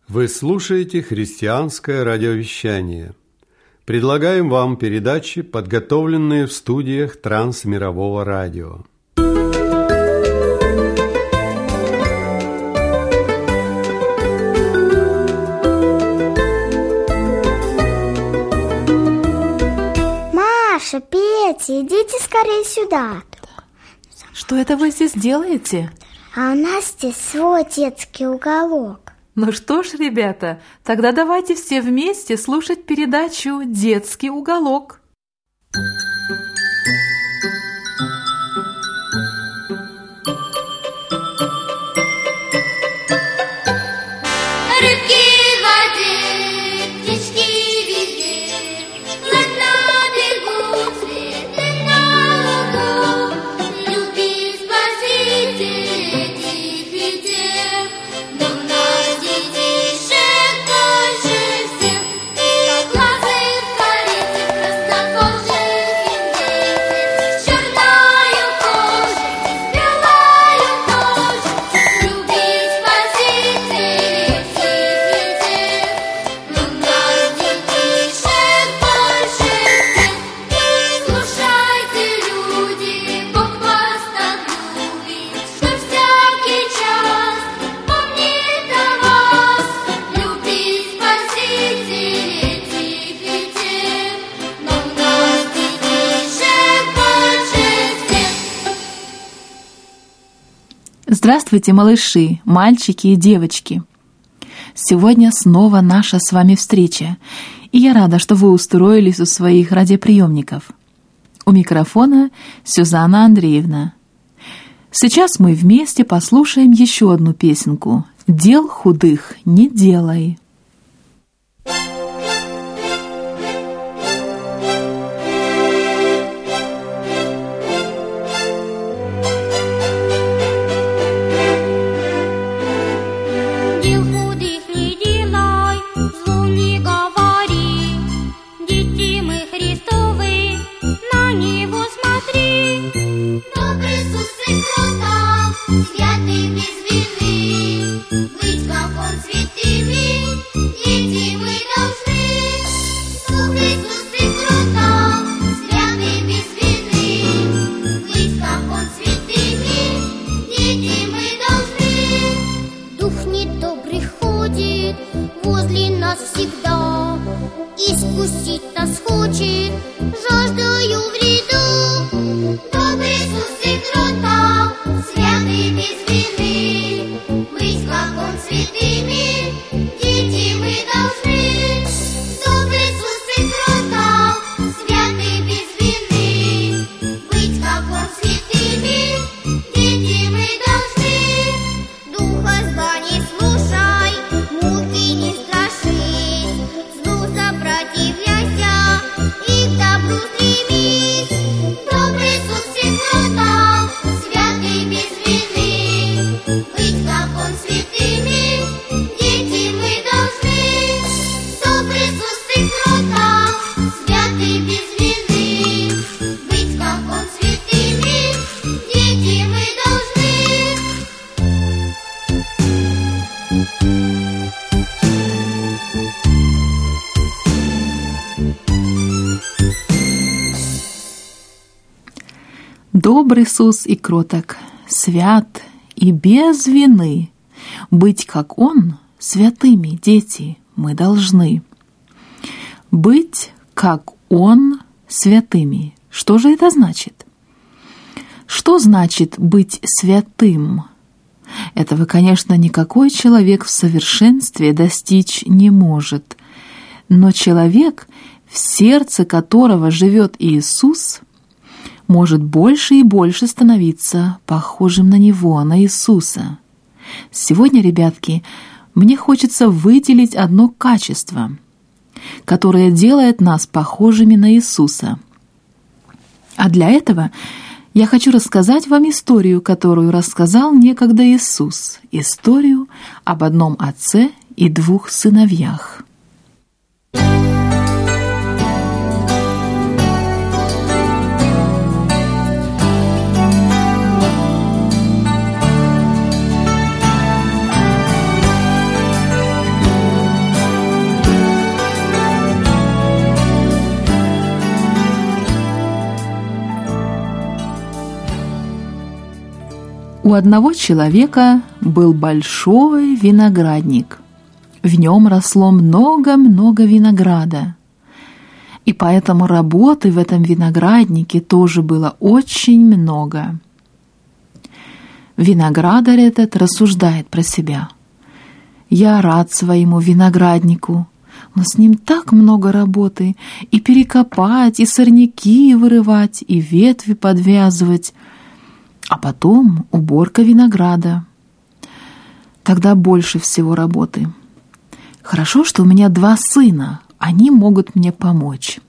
Вы слушаете христианское радиовещание. Предлагаем вам передачи, подготовленные в студиях Трансмирового радио. Маша, Петя, идите скорее сюда. Что это вы здесь делаете? А у нас здесь свой детский уголок. Ну что ж, ребята, тогда давайте все вместе слушать передачу «Детский уголок». Здравствуйте, малыши, мальчики и девочки! Сегодня снова наша с вами встреча, и я рада, что вы устроились у своих радиоприемников. У микрофона Сюзанна Андреевна. Сейчас мы вместе послушаем еще одну песенку «Дел худых не делай». Добр Иисус и кроток, свят и без вины. Быть, как Он, святыми, дети, мы должны. Быть, как Он, святыми. Что же это значит? Что значит быть святым? Этого, конечно, никакой человек в совершенстве достичь не может. Но человек, в сердце которого живет Иисус, может больше и больше становиться похожим на Него, на Иисуса. Сегодня, ребятки, мне хочется выделить одно качество, которое делает нас похожими на Иисуса. А для этого я хочу рассказать вам историю, которую рассказал некогда Иисус, историю об одном отце и двух сыновьях. У одного человека был большой виноградник. В нем росло много-много винограда. И поэтому работы в этом винограднике тоже было очень много. Виноградарь этот рассуждает про себя. «Я рад своему винограднику, но с ним так много работы, и перекопать, и сорняки вырывать, и ветви подвязывать, а потом уборка винограда. Тогда больше всего работы. Хорошо, что у меня 2 сына, они могут мне помочь».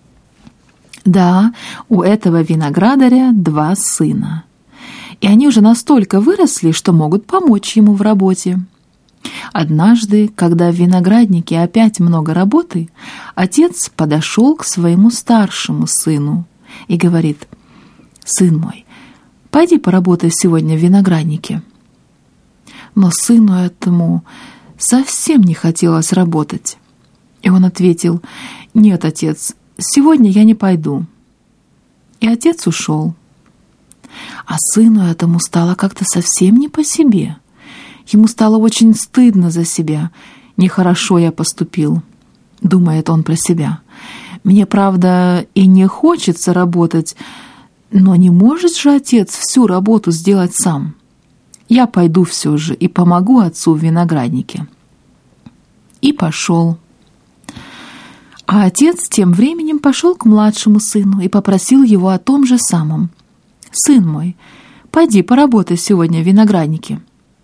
Да, у этого виноградаря 2 сына, и они уже настолько выросли, что могут помочь ему в работе. Однажды, когда в винограднике опять много работы, отец подошел к своему старшему сыну и говорит: «Сын мой, пойди поработай сегодня в винограднике». Но сыну этому совсем не хотелось работать. И он ответил: «Нет, отец, сегодня я не пойду». И отец ушел. А сыну этому стало как-то совсем не по себе. Ему стало очень стыдно за себя. «Нехорошо я поступил», — думает он про себя. «Мне, правда, и не хочется работать, но не может же отец всю работу сделать сам. Я пойду все же и помогу отцу в винограднике». И пошел. А отец тем временем пошел к младшему сыну и попросил его о том же самом. «Сын мой, пойди поработай сегодня в винограднике».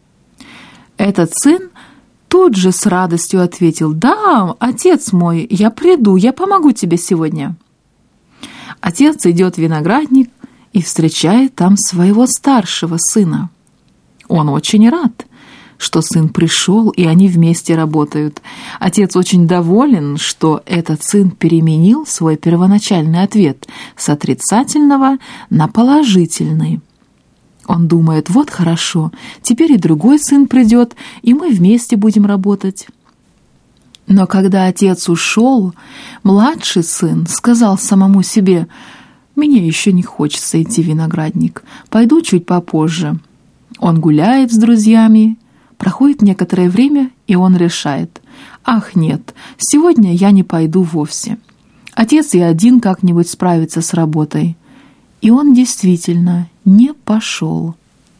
Этот сын тут же с радостью ответил: «Да, отец мой, я приду, я помогу тебе сегодня». Отец идет в виноградник и встречает там своего старшего сына. Он очень рад, что сын пришел, и они вместе работают. Отец очень доволен, что этот сын переменил свой первоначальный ответ с отрицательного на положительный. Он думает: вот хорошо, теперь и другой сын придет, и мы вместе будем работать. Но когда отец ушел, младший сын сказал самому себе: «Мне еще не хочется идти в виноградник, пойду чуть попозже». Он гуляет с друзьями, проходит некоторое время, и он решает: «Ах, нет, сегодня я не пойду вовсе. Отец и один как-нибудь справится с работой». И он действительно не пошел.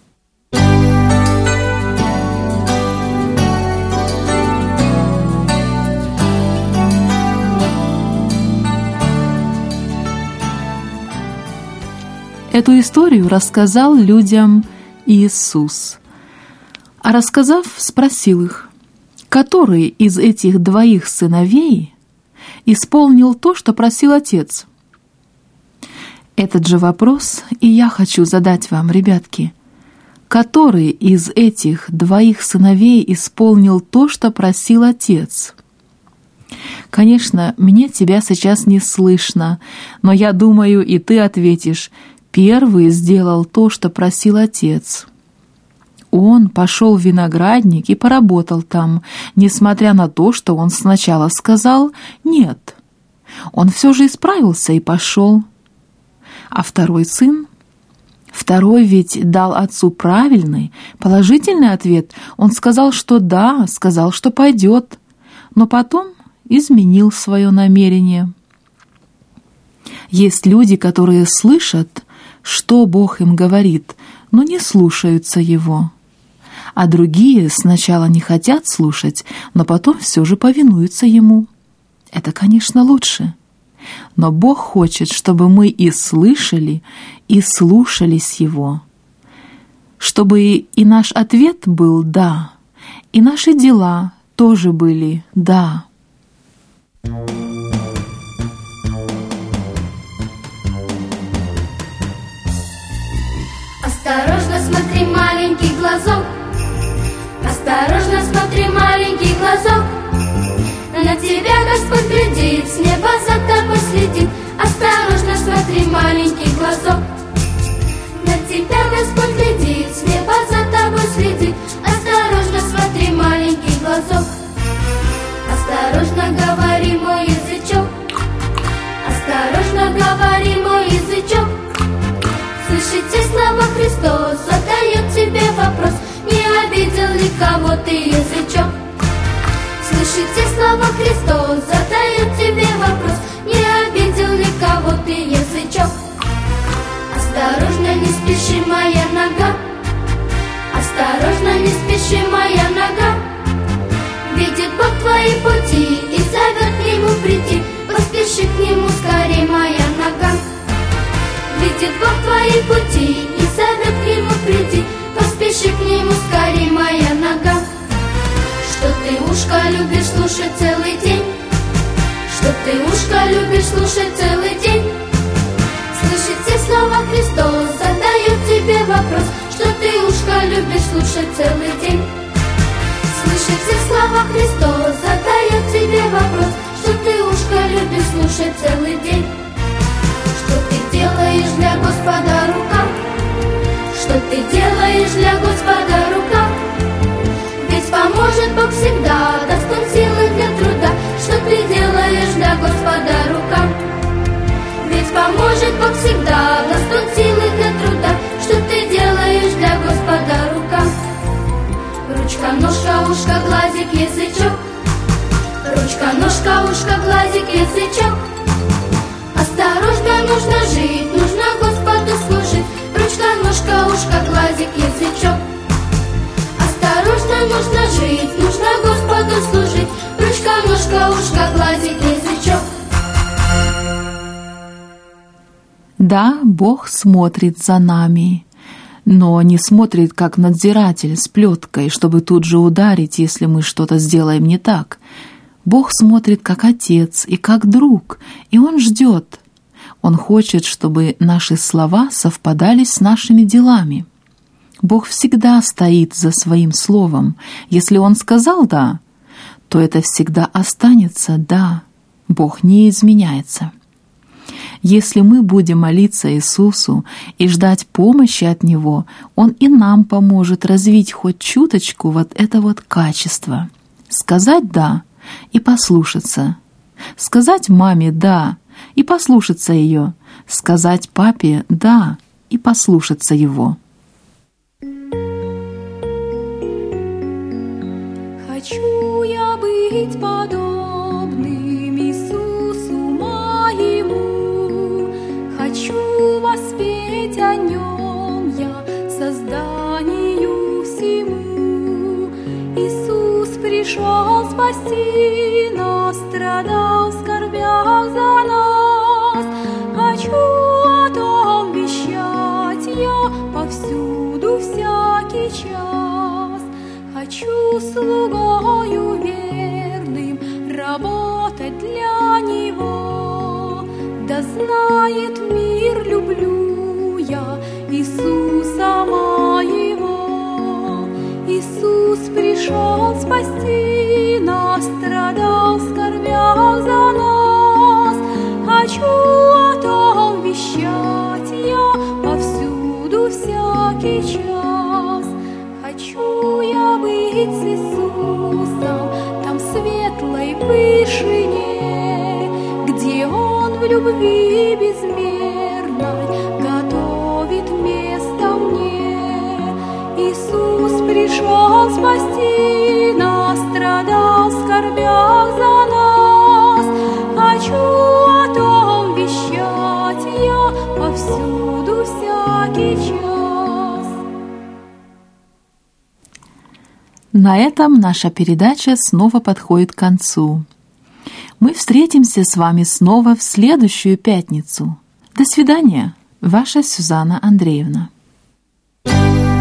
Эту историю рассказал людям Иисус. А рассказав, спросил их: «Который из этих 2 сыновей исполнил то, что просил отец?» Этот же вопрос и я хочу задать вам, ребятки. Который из этих 2 сыновей исполнил то, что просил отец? Конечно, мне тебя сейчас не слышно, но я думаю, и ты ответишь: первый сделал то, что просил отец. Он пошел в виноградник и поработал там, несмотря на то, что он сначала сказал «нет». Он все же исправился и пошел. А второй сын? Второй ведь дал отцу правильный, положительный ответ. Он сказал, что да, сказал, что пойдет, но потом изменил свое намерение. Есть люди, которые слышат, что Бог им говорит, но не слушаются Его. А другие сначала не хотят слушать, но потом все же повинуются Ему. Это, конечно, лучше. Но Бог хочет, чтобы мы и слышали, и слушались Его. Чтобы и наш ответ был «да», и наши дела тоже были «да». Осторожно смотри, маленький глазок, осторожно смотри, маленький глазок. На тебя Господь глядит, с неба за тобой следит. Осторожно смотри, маленький глазок. На тебя Господь глядит, с неба за тобой следит. Осторожно смотри, маленький глазок. Осторожно говори, мой язычок. Осторожно говори, мой язычок. Слышите, слава Христос отдает тебе кого ты язычок. Слышите слова Христос, задает тебе вопрос: не обидел ли кого ты язычок? Осторожно, не спеши, моя нога, осторожно, не спеши, моя нога. Видит Бог твои пути и зовет к Нему прийти. Поспеши к Нему скорей, моя нога. Видит Бог твои пути и зовет к Нему прийти. Поспеши к Нему скорей, моя нога. Что ты ушко любишь слушать целый день? Что ты ушко любишь слушать целый день? Слышит все слова Христос, задает тебе вопрос: что ты ушко любишь слушать целый день? Слышит все слова Христос, задает тебе вопрос: что ты ушко любишь слушать целый день? Что ты делаешь для Господа рука? Что ты делаешь для Господа рука? Ведь поможет Бог всегда, даст Он силы для труда. Что ты делаешь для Господа рука? Ведь поможет Бог всегда, даст Он силы для труда. Что ты делаешь для Господа рука? Ручка, ножка, ушко, глазик, язычок. Ручка, ножка, ушко, глазик, язычок. Осторожно, нужно жить, нужно Господу служить. Ручка, ножка, ушко, глазик, язычок. Осторожно, нужно жить, нужно Господу служить. Ручка, ножка, ушко, глазик, язычок. Да, Бог смотрит за нами, но не смотрит как надзиратель с плеткой, чтобы тут же ударить, если мы что-то сделаем не так. Бог смотрит как отец и как друг, и Он ждет. Он хочет, чтобы наши слова совпадали с нашими делами. Бог всегда стоит за своим словом. Если Он сказал «да», то это всегда останется «да». Бог не изменяется. Если мы будем молиться Иисусу и ждать помощи от Него, Он и нам поможет развить хоть чуточку вот это вот качество. Сказать «да» и послушаться. Сказать маме «да» и послушаться ее. Сказать папе «да» и послушаться его. Хочу я быть подобным Иисусу моему, хочу воспеть о Нем я созданию всему. Иисус пришел спасти нас, страдал в скорбях за нас. Хочу о том вещать я повсюду всякий час. Хочу слугою верным работать для Него. Да знает мир, люблю я Иисуса моего. Иисус пришел спасти нас, страдал в скорбях за нас. Хочу о том вещать я повсюду всякий час. Хочу я быть с Иисусом там в светлой вышине, где Он в любви безмерной готовит место мне. Иисус пришел спасти нас, страдал в скорбях за нас. Хочу о том вещать я повсюду всякий час. На этом наша передача снова подходит к концу. Мы встретимся с вами снова в следующую пятницу. До свидания, ваша Сюзанна Андреевна.